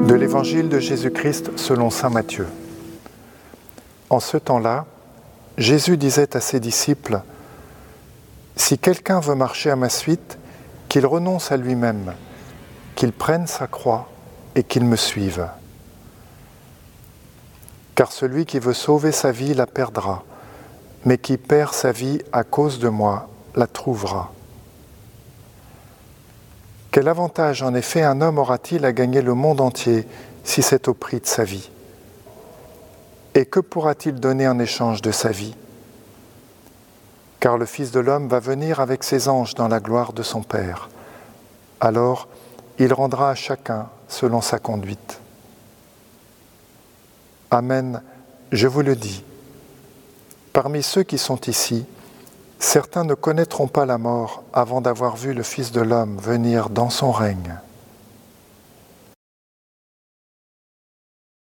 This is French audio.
De l'Évangile de Jésus-Christ selon saint Matthieu. En ce temps-là, Jésus disait à ses disciples : « Si quelqu'un veut marcher à ma suite, qu'il renonce à lui-même, qu'il prenne sa croix et qu'il me suive. Car celui qui veut sauver sa vie la perdra, mais qui perd sa vie à cause de moi la trouvera. Quel avantage en effet un homme aura-t-il à gagner le monde entier si c'est au prix de sa vie ? Et que pourra-t-il donner en échange de sa vie ? Car le Fils de l'homme va venir avec ses anges dans la gloire de son Père. Alors, il rendra à chacun selon sa conduite. Amen, je vous le dis. Parmi ceux qui sont ici, certains ne connaîtront pas la mort avant d'avoir vu le Fils de l'homme venir dans son règne.